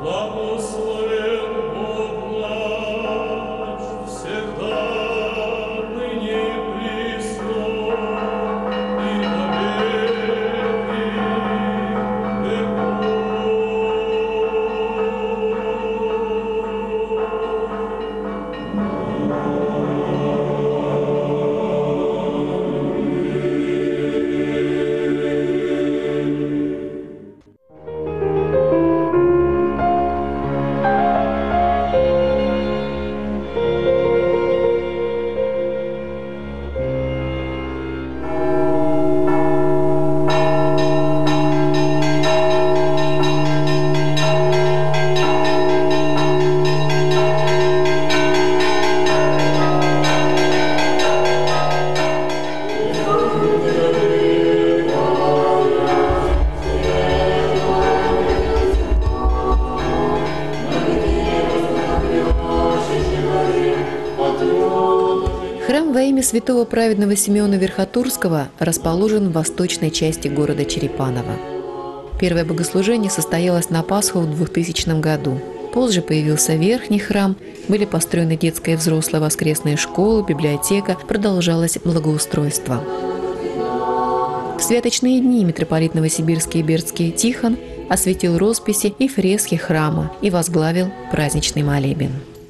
Храм во имя святого праведного Симеона Верхотурского расположен в восточной части города Черепаново. Первое богослужение состоялось на Пасху в 2000 году. Позже появился верхний храм, были построены детская и взрослая воскресная школа, библиотека, продолжалось благоустройство. В святочные дни митрополит Новосибирский и Бердский Тихон осветил росписи и фрески храма и возглавил праздничный молебен.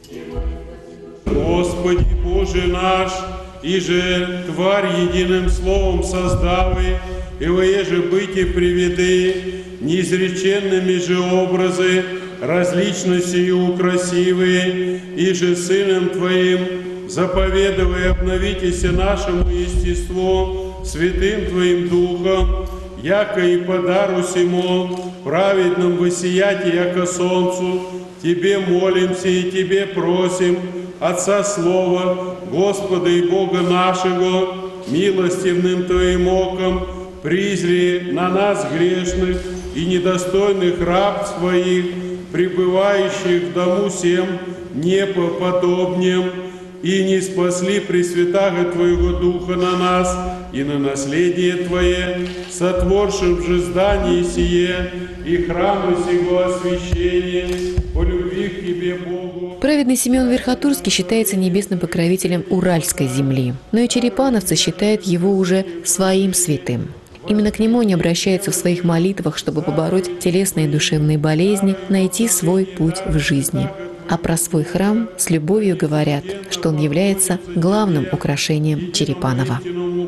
Господи Боже наш, иже Тварь единым словом создавы, и воеже быти приведы, неизреченными же образы, различностью красивые, иже Сыном Твоим, заповедуй обновитеся нашему естеству, святым Твоим Духом, яко и подару сему, праведным воссиять, яко солнцу, Тебе молимся и Тебе просим, Отца Слова, Господа и Бога нашего, милостивным Твоим оком, призри на нас грешных и недостойных раб Своих, пребывающих в дому сем непоподобнем, и не спасли Пресвятаго Твоего Духа на нас и на наследие Твое, сотворшим же здание сие и храмы сего освящения, по любви к Тебе, Богу. Праведный Симеон Верхотурский считается небесным покровителем Уральской земли, но и черепановцы считают его уже своим святым. Именно к нему они обращаются в своих молитвах, чтобы побороть телесные и душевные болезни, найти свой путь в жизни. А про свой храм с любовью говорят, что он является главным украшением Черепанова.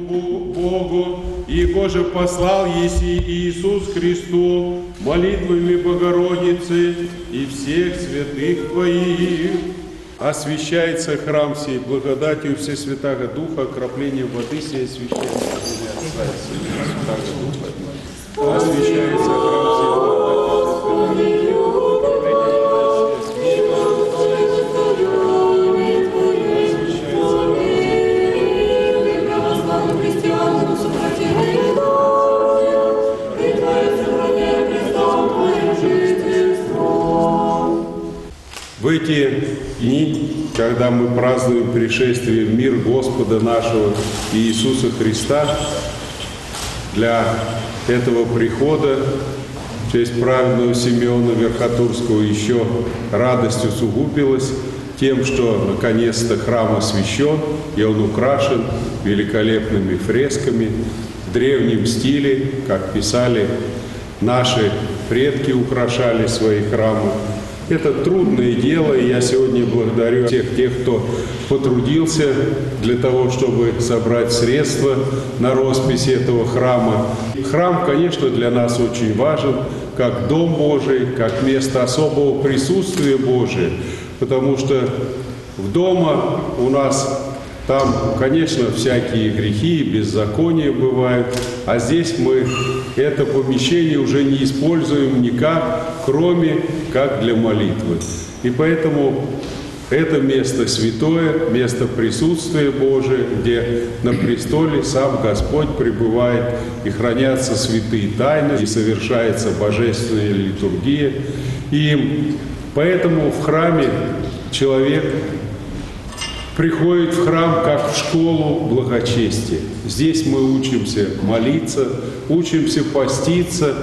Его же послал еси Иисус Христу молитвами Богородицы и всех святых Твоих. Освящается храм сей благодатью Всесвятаго Духа, окроплением воды сей священного Святаго Духа. Освящается храм сей благодатью. В эти дни, когда мы празднуем пришествие в мир Господа нашего Иисуса Христа, для этого прихода в честь праведного Симеона Верхотурского еще радость усугубилась тем, что наконец-то храм освящен, и он украшен великолепными фресками в древнем стиле, как писали наши предки, украшали свои храмы. Это трудное дело, и я сегодня благодарю всех тех, кто потрудился для того, чтобы собрать средства на роспись этого храма. Храм, конечно, для нас очень важен, как Дом Божий, как место особого присутствия Божия, потому что в дома у нас там, конечно, всякие грехи и беззакония бывают, а здесь мы это помещение уже не используем никак, кроме как для молитвы. И поэтому это место святое, место присутствия Божия, где на престоле сам Господь пребывает, и хранятся святые тайны, и совершается божественная литургия. И поэтому в храме человек приходит в храм как в школу благочестия. Здесь мы учимся молиться, учимся поститься,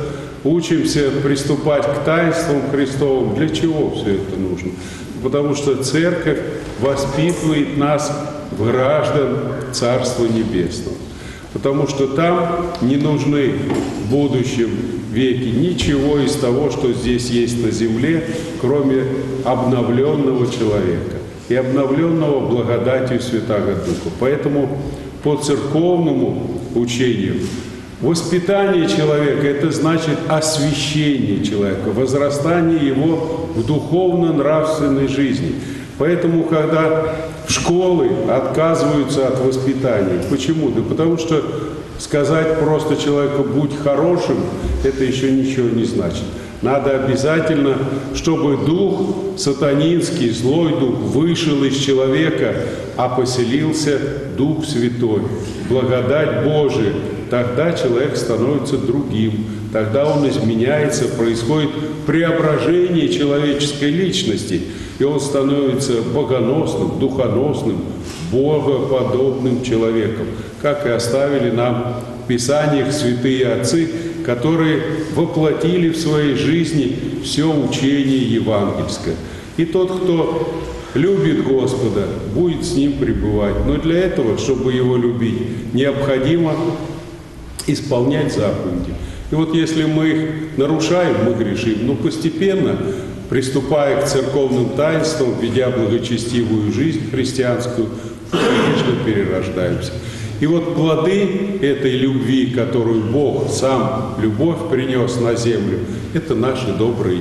учимся приступать к таинствам Христовым. Для чего все это нужно? Потому что Церковь воспитывает нас в граждан Царства Небесного. Потому что там не нужны в будущем веке ничего из того, что здесь есть на земле, кроме обновленного человека и обновленного благодатью Святаго Духа. Поэтому по церковному учению воспитание человека – это значит освящение человека, возрастание его в духовно-нравственной жизни. Поэтому, когда школы отказываются от воспитания, почему? Да потому что сказать просто человеку «будь хорошим» – это еще ничего не значит. Надо обязательно, чтобы дух сатанинский, злой дух, вышел из человека, а поселился Дух Святой, благодать Божия. Тогда человек становится другим, тогда он изменяется, происходит преображение человеческой личности, и он становится богоносным, духоносным, богоподобным человеком, как и оставили нам в Писаниях святые отцы, которые воплотили в своей жизни все учение евангельское. И тот, кто любит Господа, будет с Ним пребывать. Но для этого, чтобы Его любить, необходимо исполнять заповеди. И вот если мы их нарушаем, мы грешим. Но постепенно, приступая к церковным таинствам, ведя благочестивую жизнь христианскую, мы, конечно, перерождаемся. И вот плоды этой любви, которую Бог сам, любовь принес на землю, это наши добрые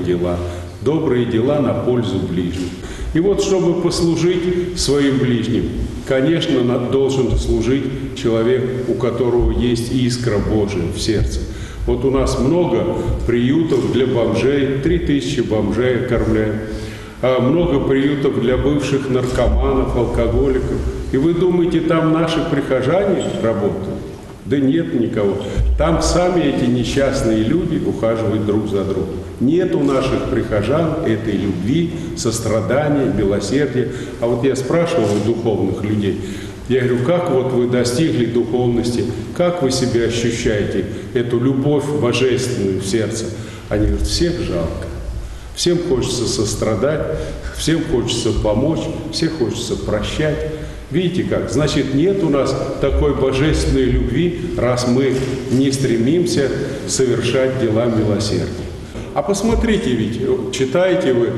дела на пользу ближним. И вот, чтобы послужить своим ближним, конечно, должен служить человек, у которого есть искра Божия в сердце. Вот у нас много приютов для бомжей, 3000 бомжей кормляем, много приютов для бывших наркоманов, алкоголиков. И вы думаете, там наши прихожане работают? Да нет никого. Там сами эти несчастные люди ухаживают друг за другом. Нет у наших прихожан этой любви, сострадания, милосердия. А вот я спрашивал у духовных людей, я говорю, как вот вы достигли духовности, как вы себя ощущаете, эту любовь божественную в сердце? Они говорят, всех жалко. Всем хочется сострадать, всем хочется помочь, всем хочется прощать. Видите как? Значит, нет у нас такой божественной любви, раз мы не стремимся совершать дела милосердия. А посмотрите, ведь читаете вы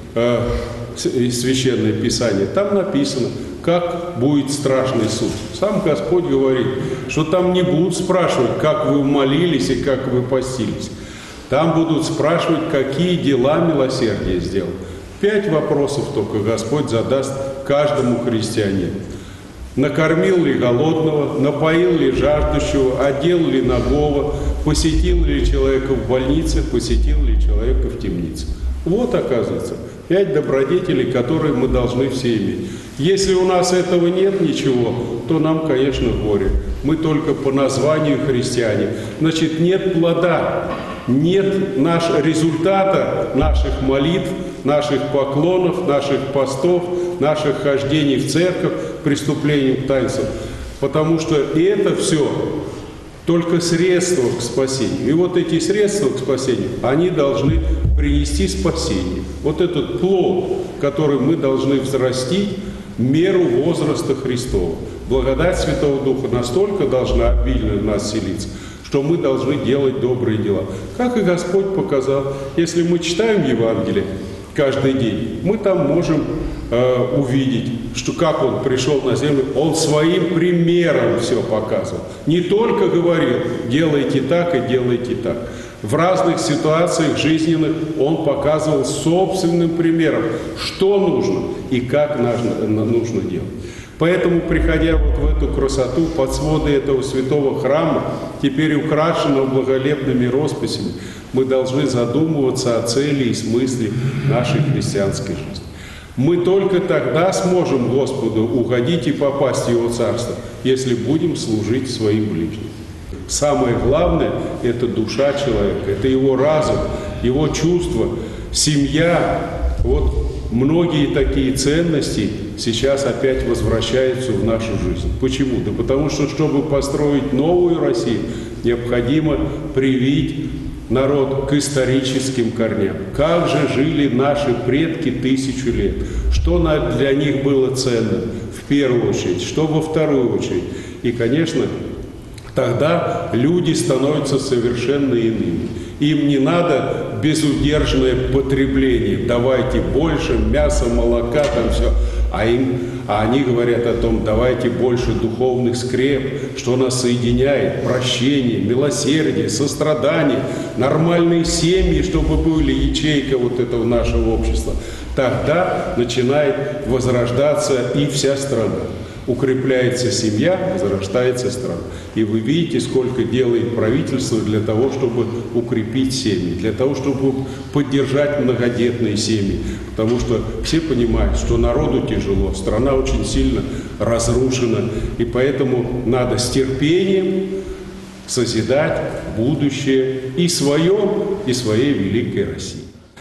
Священное Писание, там написано, как будет страшный суд. Сам Господь говорит, что там не будут спрашивать, как вы молились и как вы постились. Там будут спрашивать, какие дела милосердия сделал. 5 вопросов только Господь задаст каждому христианину. Накормил ли голодного, напоил ли жаждущего, одел ли нагого, посетил ли человека в больнице, посетил ли человека в темнице. Вот, оказывается, 5 добродетелей, которые мы должны все иметь. Если у нас этого нет ничего, то нам, конечно, горе. Мы только по названию христиане. Значит, нет плода, нет результата наших молитв, наших поклонов, наших постов, наших хождений в церковь, преступлением к таинствам. Потому что это все только средства к спасению. И вот эти средства к спасению, они должны принести спасение. Вот этот плод, который мы должны взрастить в меру возраста Христова. Благодать Святого Духа настолько должна обильно в нас селиться, что мы должны делать добрые дела. Как и Господь показал, если мы читаем Евангелие каждый день, мы там можем увидеть, что как Он пришел на землю, Он своим примером все показывал. Не только говорил, делайте так и делайте так. В разных ситуациях жизненных Он показывал собственным примером, что нужно и как нужно делать. Поэтому, приходя вот в эту красоту, под своды этого святого храма, теперь украшенного благолепными росписями, мы должны задумываться о цели и смысле нашей христианской жизни. Мы только тогда сможем Господу угодить и попасть в Его Царство, если будем служить своим ближним. Самое главное – это душа человека, это его разум, его чувства, семья. Вот многие такие ценности сейчас опять возвращаются в нашу жизнь. Почему? Да потому что, чтобы построить новую Россию, необходимо привить народ к историческим корням. Как же жили наши предки 1000 лет? Что для них было ценно в первую очередь, что во вторую очередь? И, конечно, тогда люди становятся совершенно иными. Им не надо безудержное потребление. Давайте больше мяса, молока, там все. А они говорят о том, давайте больше духовных скреп, что нас соединяет, прощение, милосердие, сострадание, нормальные семьи, чтобы были ячейка вот этого нашего общества. Тогда начинает возрождаться и вся страна. Укрепляется семья, возрастается страна. И вы видите, сколько делает правительство для того, чтобы укрепить семьи, для того, чтобы поддержать многодетные семьи. Потому что все понимают, что народу тяжело, страна очень сильно разрушена. И поэтому надо с терпением созидать будущее и свое, и своей великой России.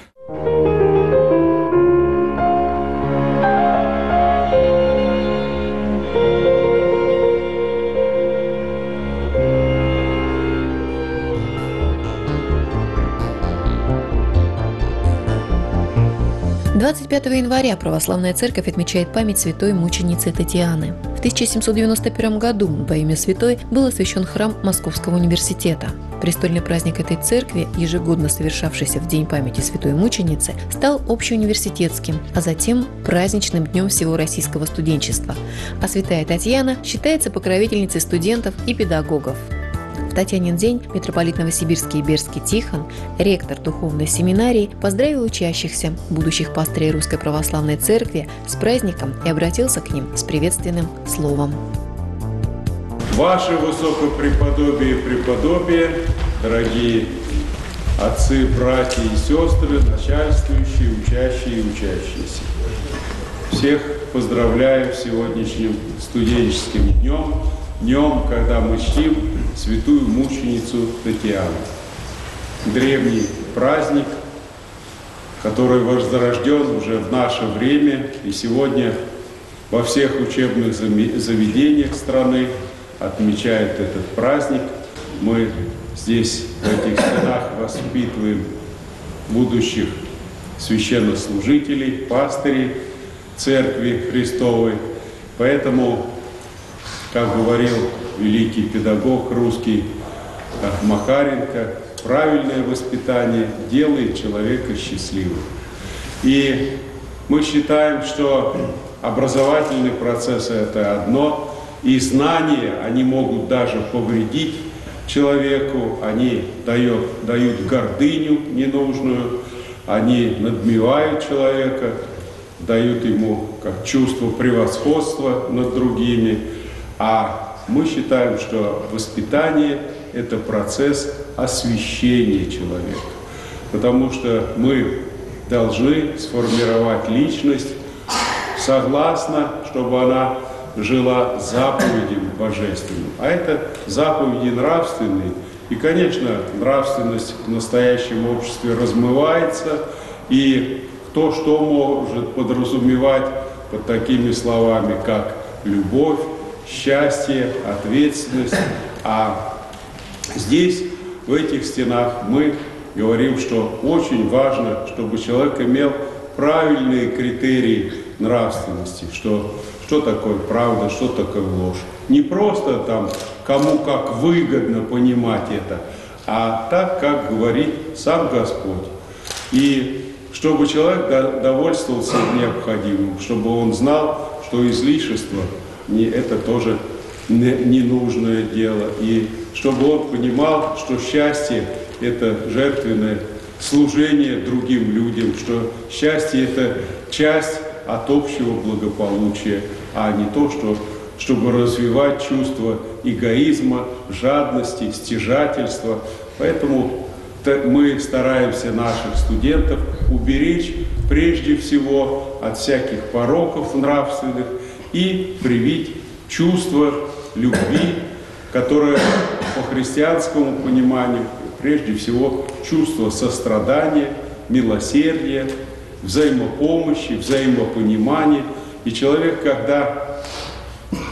– 25 января Православная Церковь отмечает память святой мученицы Татьяны. В 1791 году во имя святой был освящен храм Московского университета. Престольный праздник этой церкви, ежегодно совершавшийся в День памяти святой мученицы, стал общеуниверситетским, а затем праздничным днем всего российского студенчества. А святая Татьяна считается покровительницей студентов и педагогов. В Татьянин день митрополит Новосибирский и Бердский Тихон, ректор духовной семинарии, поздравил учащихся, будущих пастырей Русской Православной Церкви, с праздником и обратился к ним с приветственным словом. Ваше высокопреподобие и преподобие, дорогие отцы, братья и сестры, начальствующие, учащие и учащиеся. Всех поздравляю с сегодняшним студенческим днем, когда мы чтим святую мученицу Татьяну. Древний праздник, который возрожден уже в наше время, и сегодня во всех учебных заведениях страны отмечают этот праздник. Мы здесь, в этих стенах, воспитываем будущих священнослужителей, пастырей Церкви Христовой. Поэтому, как говорил великий педагог русский Макаренко, правильное воспитание делает человека счастливым. И мы считаем, что образовательный процесс – это одно, и знания, они могут даже повредить человеку, они дают гордыню ненужную, они надмевают человека, дают ему как чувство превосходства над другими. А мы считаем, что воспитание – это процесс освящения человека, потому что мы должны сформировать личность согласно, чтобы она жила заповедям божественным. А это заповеди нравственные. И, конечно, нравственность в настоящем обществе размывается, и кто что может подразумевать под такими словами, как любовь, счастье, ответственность. А здесь, в этих стенах, мы говорим, что очень важно, чтобы человек имел правильные критерии нравственности, что такое правда, что такое ложь. Не просто там, кому как выгодно понимать это, а так, как говорит сам Господь. И чтобы человек довольствовался необходимым, чтобы он знал, что излишество это тоже ненужное дело. И чтобы он понимал, что счастье – это жертвенное служение другим людям, что счастье – это часть от общего благополучия, а не то, чтобы развивать чувство эгоизма, жадности, стяжательства. Поэтому мы стараемся наших студентов уберечь прежде всего от всяких пороков нравственных и привить чувство любви, которое по христианскому пониманию прежде всего чувство сострадания, милосердия, взаимопомощи, взаимопонимания. И человек, когда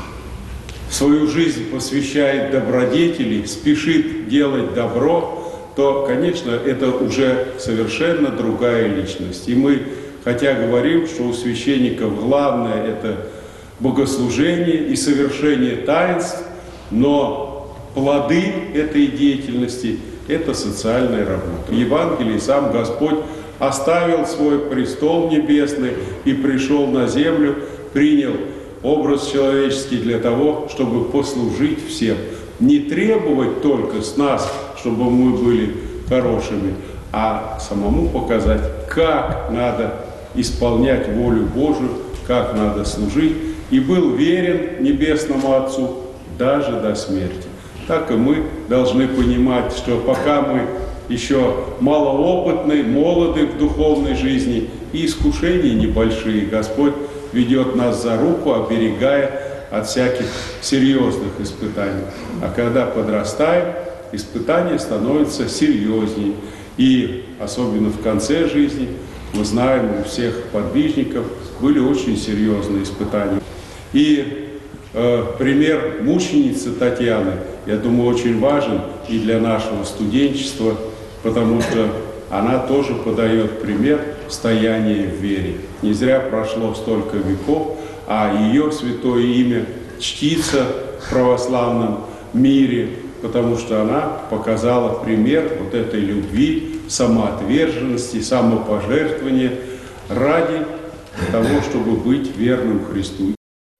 свою жизнь посвящает добродетели, спешит делать добро, то, конечно, это уже совершенно другая личность. И мы, хотя говорим, что у священников главное – это богослужение и совершение таинств, но плоды этой деятельности – это социальная работа. В Евангелии сам Господь оставил свой престол небесный и пришел на землю, принял образ человеческий для того, чтобы послужить всем. Не требовать только с нас, чтобы мы были хорошими, а самому показать, как надо исполнять волю Божию, как надо служить. И был верен Небесному Отцу даже до смерти. Так и мы должны понимать, что пока мы еще малоопытны, молоды в духовной жизни, и искушения небольшие, Господь ведет нас за руку, оберегая от всяких серьезных испытаний. А когда подрастаем, испытания становятся серьезнее. И особенно в конце жизни, мы знаем, у всех подвижников были очень серьезные испытания. И пример мученицы Татьяны, я думаю, очень важен и для нашего студенчества, потому что она тоже подает пример стояния в вере. Не зря прошло столько веков, а ее святое имя чтится в православном мире, потому что она показала пример вот этой любви, самоотверженности, самопожертвования ради того, чтобы быть верным Христу.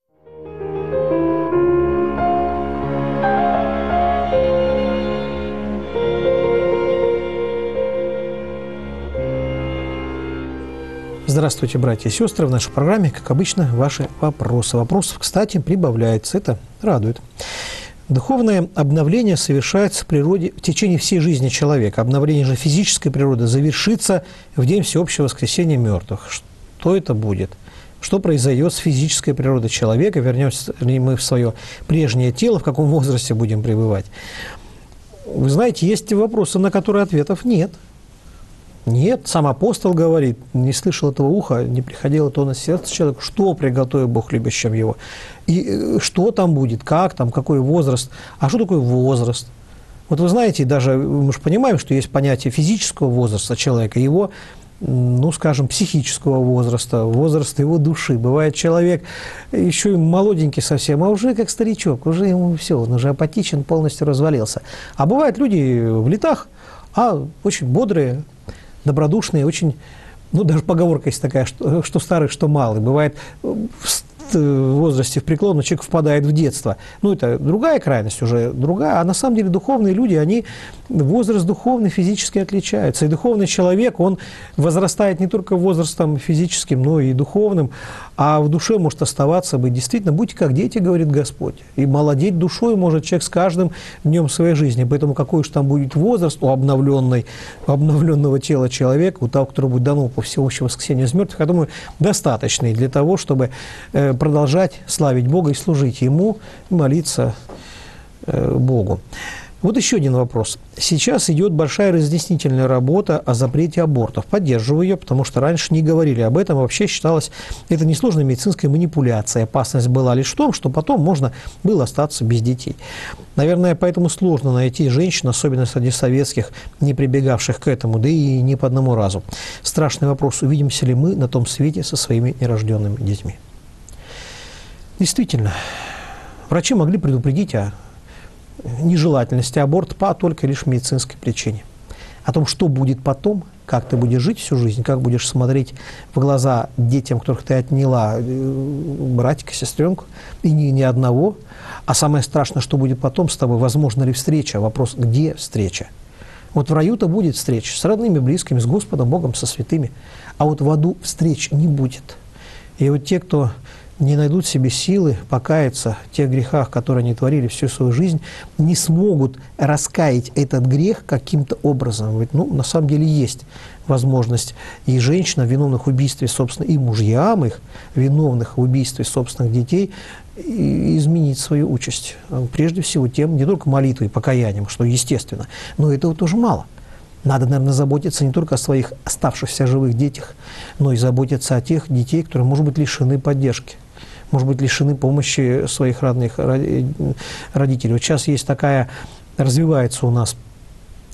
Здравствуйте, братья и сестры. В нашей программе, как обычно, ваши вопросы. Вопросов, кстати, прибавляется. Это радует. Духовное обновление совершается в природе в течение всей жизни человека. Обновление же физической природы завершится в день всеобщего воскресения мертвых. Что это будет? Что произойдет с физической природой человека? Вернемся ли мы в свое прежнее тело? В каком возрасте будем пребывать? Вы знаете, есть вопросы, на которые ответов нет. Нет, сам апостол говорит, не слышал этого уха, не приходило то на сердце человека, что приготовил Бог любящим его. И что там будет, как там, какой возраст. А что такое возраст? Вот вы знаете, даже мы же понимаем, что есть понятие физического возраста человека, его, ну, скажем, психического возраста, возраста его души. Бывает человек еще и молоденький совсем, а уже как старичок, уже ему все, он уже апатичен, полностью развалился. А бывают люди в летах, а очень бодрые, добродушные, очень, ну, даже поговорка есть такая, что старый, что малый. Бывает, в возрасте, в преклонном человек впадает в детство. Ну, это другая крайность уже, другая. А на самом деле духовные люди, они возраст духовный, физически отличаются. И духовный человек, он возрастает не только возрастом физическим, но и духовным, а в душе может оставаться, быть действительно, будьте как дети, говорит Господь. И молодеть душой может человек с каждым днем своей жизни. Поэтому какой уж там будет возраст у обновленного тела человека, у того, который будет дано по всеобщему воскресению из мертвых, я думаю, достаточный для того, чтобы продолжать славить Бога и служить Ему, молиться Богу. Вот еще один вопрос. Сейчас идет большая разъяснительная работа о запрете абортов. Поддерживаю ее, потому что раньше не говорили об этом. Вообще считалось, это несложная медицинская манипуляция. Опасность была лишь в том, что потом можно было остаться без детей. Наверное, поэтому сложно найти женщин, особенно среди советских, не прибегавших к этому, да и не по одному разу. Страшный вопрос, увидимся ли мы на том свете со своими нерожденными детьми. Действительно, врачи могли предупредить о нежелательности аборта по только лишь медицинской причине. О том, что будет потом, как ты будешь жить всю жизнь, как будешь смотреть в глаза детям, которых ты отняла, братика, сестренку, и ни одного. А самое страшное, что будет потом с тобой, возможно ли встреча. Вопрос, где встреча? Вот в раю-то будет встреча с родными, близкими, с Господом, Богом, со святыми. А вот в аду встреч не будет. И вот те, кто не найдут в себе силы покаяться в тех грехах, которые они творили всю свою жизнь, не смогут раскаять этот грех каким-то образом. Ведь, ну, на самом деле есть возможность и женщинам, виновных в убийстве, собственно, и мужьям их, виновных в убийстве собственных детей, изменить свою участь. Прежде всего тем, не только молитвой, покаянием, что естественно, но этого тоже мало. Надо, наверное, заботиться не только о своих оставшихся живых детях, но и заботиться о тех детей, которые, может быть, лишены поддержки, может быть, лишены помощи своих родных родителей. Вот сейчас есть такая, развивается у нас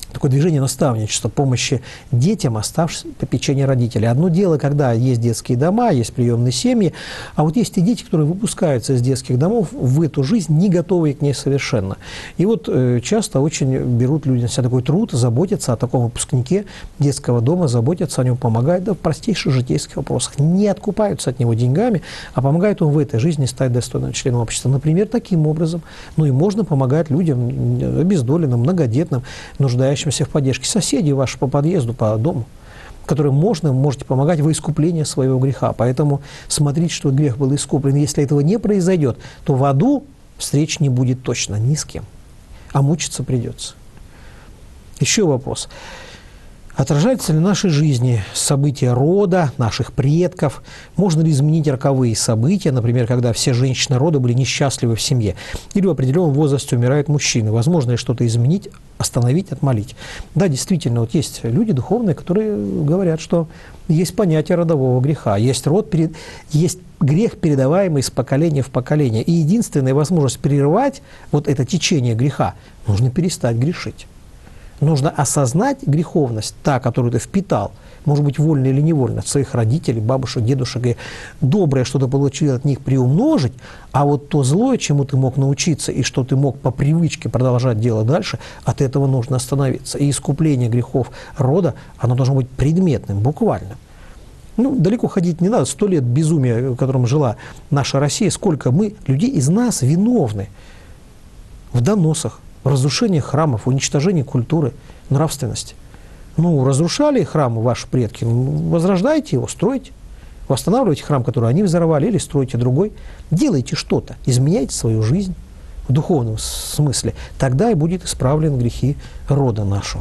такое движение наставничества, помощи детям, оставшись в попечении родителей. Одно дело, когда есть детские дома, есть приемные семьи, а вот есть и дети, которые выпускаются из детских домов в эту жизнь, не готовые к ней совершенно. И вот часто очень берут люди на себя такой труд, заботятся о таком выпускнике детского дома, заботятся о нем, помогают, да, в простейших житейских вопросах, не откупаются от него деньгами, а помогают ему в этой жизни стать достойным членом общества. Например, таким образом. Ну и можно помогать людям обездоленным, многодетным, нуждающимся в поддержке, соседей ваши по подъезду, по дому, которым можете помогать во искуплении своего греха. Поэтому смотрите, что грех был искуплен. Если этого не произойдет, то в аду встреч не будет точно ни с кем, а мучиться придется. Еще вопрос. Отражаются ли в нашей жизни события рода, наших предков? Можно ли изменить роковые события, например, когда все женщины рода были несчастливы в семье? Или в определенном возрасте умирают мужчины? Возможно ли что-то изменить, остановить, отмолить? Да, действительно, вот есть люди духовные, которые говорят, что есть понятие родового греха, есть есть грех, передаваемый из поколения в поколение. И единственная возможность прервать вот это течение греха – нужно перестать грешить. Нужно осознать греховность, та, которую ты впитал, может быть, вольно или невольно, от своих родителей, бабушек, дедушек, и доброе, что ты получил от них, приумножить, а вот то злое, чему ты мог научиться, и что ты мог по привычке продолжать делать дальше, от этого нужно остановиться. И искупление грехов рода, оно должно быть предметным, буквально. Ну, далеко ходить не надо. 100 лет безумия, в котором жила наша Россия, сколько людей из нас виновны в доносах, в разрушении храмов, в уничтожении культуры, нравственности. Ну, разрушали храмы ваши предки, возрождайте его, стройте. Восстанавливайте храм, который они взорвали, или стройте другой. Делайте что-то, изменяйте свою жизнь в духовном смысле. Тогда и будет исправлен грехи рода нашего.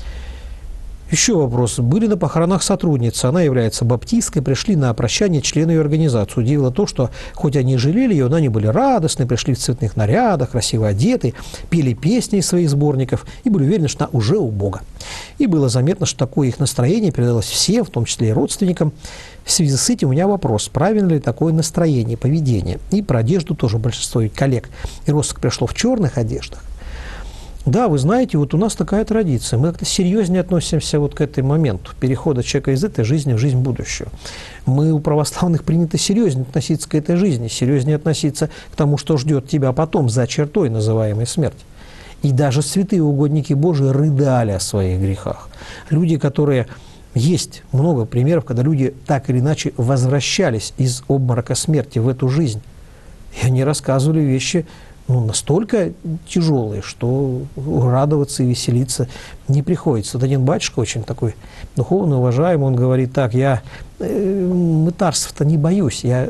Еще вопрос. Были на похоронах сотрудницы, она является баптисткой, пришли на прощание члены ее организации. Удивило то, что хоть они и жалели ее, но они были радостны, пришли в цветных нарядах, красиво одеты, пели песни из своих сборников и были уверены, что она уже у Бога. И было заметно, что такое их настроение передалось всем, в том числе и родственникам. В связи с этим у меня вопрос, правильно ли такое настроение, поведение? И про одежду тоже большинство коллег и родственников пришло в черных одеждах. Да, вы знаете, вот у нас такая традиция. Мы как-то серьезнее относимся вот к этому моменту перехода человека из этой жизни в жизнь будущую. Мы у православных принято серьезнее относиться к этой жизни, серьезнее относиться к тому, что ждет тебя потом, за чертой, называемой смерть. И даже святые угодники Божии рыдали о своих грехах. Люди, которые... Есть много примеров, когда люди так или иначе возвращались из обморока смерти в эту жизнь. И они рассказывали вещи... настолько тяжелые, что радоваться и веселиться не приходится. Вот один батюшка, очень такой духовно уважаемый, он говорит так: я мытарств-то не боюсь, я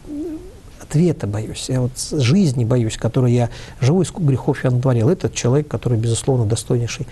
ответа боюсь, я вот жизни боюсь, которой я живу, и сколько грехов я натворил. Это человек, который, безусловно, достойнейший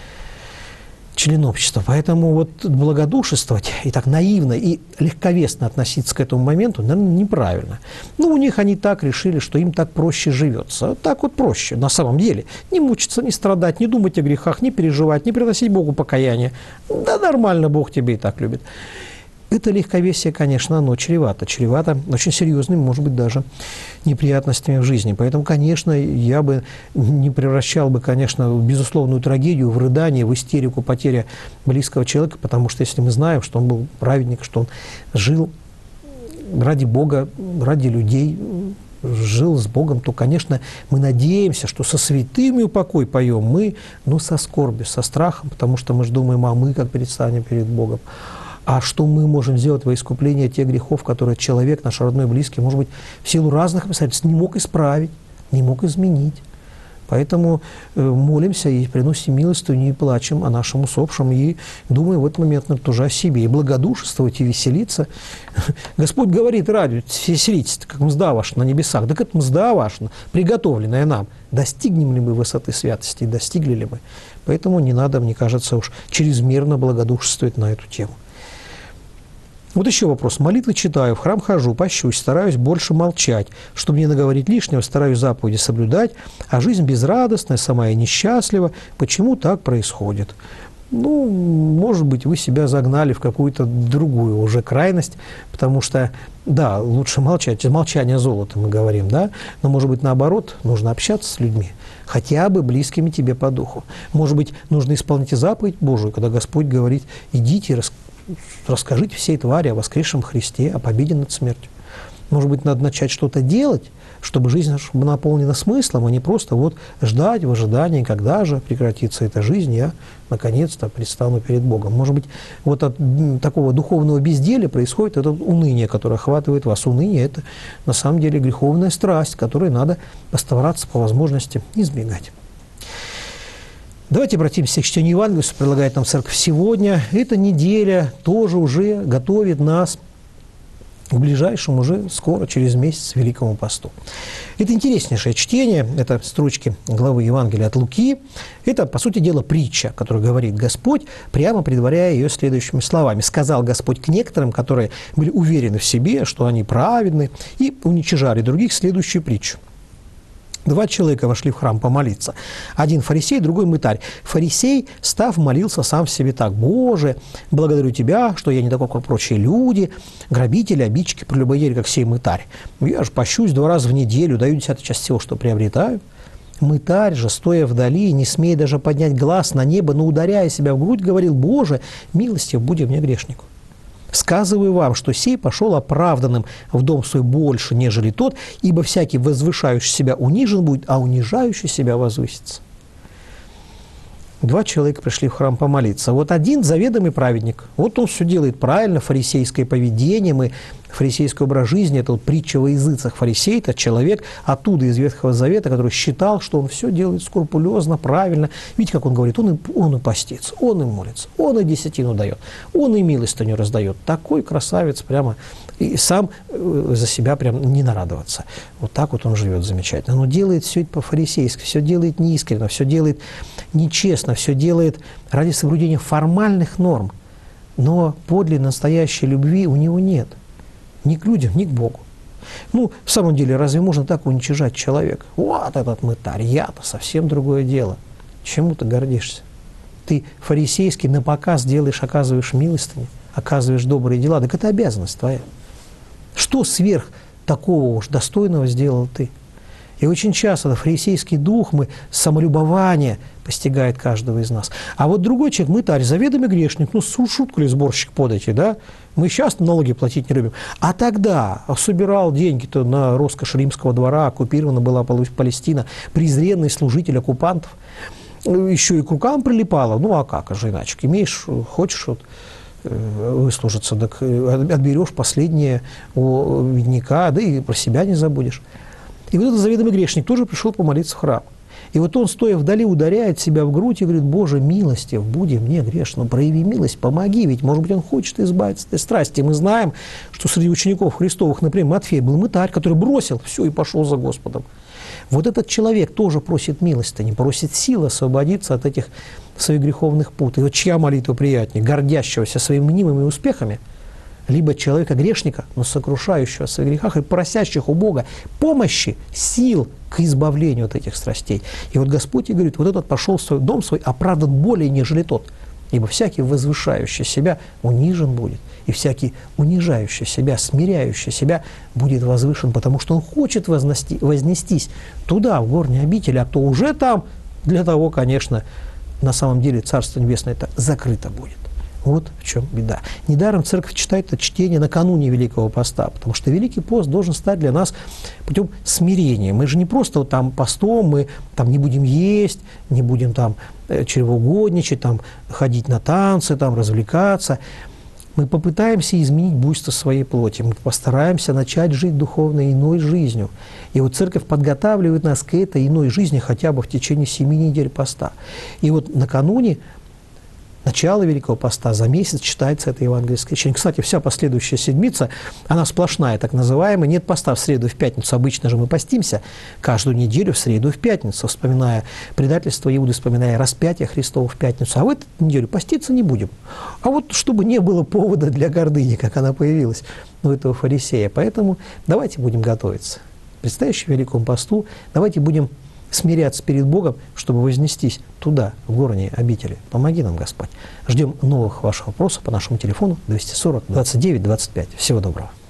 член общества. Поэтому вот благодушествовать и так наивно и легковесно относиться к этому моменту, наверное, неправильно. У них они так решили, что им так проще живется. Так вот проще, на самом деле. Не мучиться, не страдать, не думать о грехах, не переживать, не приносить Богу покаяние. Да нормально, Бог тебя и так любит. Это легковесие, конечно, оно чревато очень серьезными, может быть, даже неприятностями в жизни. Поэтому, конечно, я бы не превращал бы, конечно, безусловную трагедию в рыдание, в истерику, потеря близкого человека, потому что если мы знаем, что он был праведник, что он жил ради Бога, ради людей, жил с Богом, то, конечно, мы надеемся, что со святыми упокой поем мы, со скорбью, со страхом, потому что мы же думаем, а мы как предстанем перед Богом. А что мы можем сделать во искупление тех грехов, которые человек, наш родной, близкий, может быть, в силу разных обстоятельств не мог исправить, не мог изменить. Поэтому молимся и приносим милостыню, и плачем о нашем усопшем, и думаем в этот момент тоже о себе, и благодушествовать, и веселиться. Господь говорит: радуйтесь, веселитесь, как мзда ваша на небесах. Так это мзда ваша, приготовленная нам. Достигнем ли мы высоты святости, достигли ли мы? Поэтому не надо, мне кажется, уж чрезмерно благодушествовать на эту тему. Вот еще вопрос. Молитвы читаю, в храм хожу, пощусь, стараюсь больше молчать. Чтобы не наговорить лишнего, стараюсь заповеди соблюдать, а жизнь безрадостная, сама я несчастлива. Почему так происходит? ну, может быть, вы себя загнали в какую-то другую уже крайность, потому что, да, лучше молчать, молчание золото, мы говорим, да, но, может быть, наоборот, нужно общаться с людьми, хотя бы близкими тебе по духу. Может быть, нужно исполнить заповедь Божию, когда Господь говорит: идите, расскажите всей твари о воскресшем Христе, о победе над смертью. Может быть, надо начать что-то делать, чтобы жизнь наша была наполнена смыслом, а не просто вот ждать в ожидании, когда же прекратится эта жизнь, я наконец-то предстану перед Богом. Может быть, вот от такого духовного безделия происходит это уныние, которое охватывает вас. Уныние – это на самом деле греховная страсть, которой надо постараться по возможности избегать. Давайте обратимся к чтению Евангелия, что предлагает нам Церковь сегодня. Эта неделя тоже уже готовит нас к ближайшему, уже скоро, через месяц, Великому посту. Это интереснейшее чтение, это строчки главы Евангелия от Луки. Это, по сути дела, притча, которую говорит Господь, прямо предваряя ее следующими словами. «Сказал Господь к некоторым, которые были уверены в себе, что они праведны, и уничижали других, следующую притчу. Два человека вошли в храм помолиться. Один фарисей, другой мытарь. Фарисей, став, молился сам в себе так: «Боже, благодарю Тебя, что я не такой, как прочие люди, грабители, обидчики, прелюбодеи, как сей мытарь. Я же пощусь 2 раза в неделю, даю 10-ю часть всего, что приобретаю». Мытарь же, стоя вдали, не смея даже поднять глаз на небо, но ударяя себя в грудь, говорил: «Боже, милостив буди мне грешнику. Сказываю вам, что сей пошел оправданным в дом свой больше, нежели тот, ибо всякий возвышающий себя унижен будет, а унижающий себя возвысится». 2 человека пришли в храм помолиться. Вот один заведомый праведник. Вот он все делает правильно, фарисейское поведение, фарисейский образ жизни, это вот притча во языцах. Фарисей – это человек оттуда, из Ветхого Завета, который считал, что он все делает скрупулезно, правильно. Видите, как он говорит, он и постится, он и молится, он и десятину дает, он и милостыню раздает. Такой красавец прямо, и сам за себя прям не нарадоваться. Вот так вот он живет замечательно. Но делает все это по-фарисейски, все делает неискренно, все делает нечестно, все делает ради соблюдения формальных норм. Но подлинной настоящей любви у него нет. Ни к людям, ни к Богу. Ну, в самом деле, разве можно так уничижать человека? Вот этот мытарь, я-то совсем другое дело. Чему ты гордишься? Ты фарисейский напоказ делаешь, оказываешь милостыню, оказываешь добрые дела. Так это обязанность твоя. Что сверх такого уж достойного сделал ты? И очень часто фарисейский дух, самолюбование постигает каждого из нас. А вот другой человек, мытарь, заведомый грешник, ну, шутку ли сборщик подать, да? Мы сейчас налоги платить не любим. А тогда собирал деньги-то на роскошь римского двора, оккупирована была Палестина, презренный служитель оккупантов. Еще и к рукам прилипало. Ну, а как же иначе? Имеешь, хочешь вот, выслужиться, так отберешь последнее у бедняка, да и про себя не забудешь. И вот этот заведомый грешник тоже пришел помолиться в храм. И вот он, стоя вдали, ударяет себя в грудь и говорит: «Боже, милостив, буди мне грешному, прояви милость, помоги, ведь, может быть, он хочет избавиться от этой страсти». Мы знаем, что среди учеников Христовых, например, Матфей был мытарь, который бросил все и пошел за Господом. Вот этот человек тоже просит милостыни, просит силы освободиться от этих своих греховных пут. И вот чья молитва приятнее? Гордящегося своими мнимыми успехами, либо человека-грешника, но сокрушающего о своих грехах и просящих у Бога помощи, сил к избавлению от этих страстей. И вот Господь и говорит: вот этот пошел в свой дом свой оправдан более, нежели тот, ибо всякий возвышающий себя унижен будет, и всякий унижающий себя, смиряющий себя будет возвышен, потому что он хочет вознестись туда, в горние обители, а кто уже там, для того, конечно, на самом деле Царство Небесное это закрыто будет. Вот в чем беда. Недаром Церковь читает это чтение накануне Великого Поста, потому что Великий пост должен стать для нас путем смирения. Мы же не просто вот там постом, мы там не будем есть, не будем там чревоугодничать, там ходить на танцы, там развлекаться. Мы попытаемся изменить буйство своей плоти, мы постараемся начать жить духовной иной жизнью. И вот Церковь подготавливает нас к этой иной жизни хотя бы в течение 7 недель поста. И вот накануне начало Великого Поста, за месяц читается это евангельское чтение. Кстати, вся последующая седмица, она сплошная, так называемая. Нет поста в среду и в пятницу. Обычно же мы постимся каждую неделю в среду и в пятницу, вспоминая предательство Иуды, вспоминая распятие Христово в пятницу. А в эту неделю поститься не будем. А вот чтобы не было повода для гордыни, как она появилась у этого фарисея. Поэтому давайте будем готовиться к предстоящему Великому Посту. Давайте будем смиряться перед Богом, чтобы вознестись туда, в горние обители. Помоги нам, Господь. Ждем новых ваших вопросов по нашему телефону 240 29 25. Всего доброго.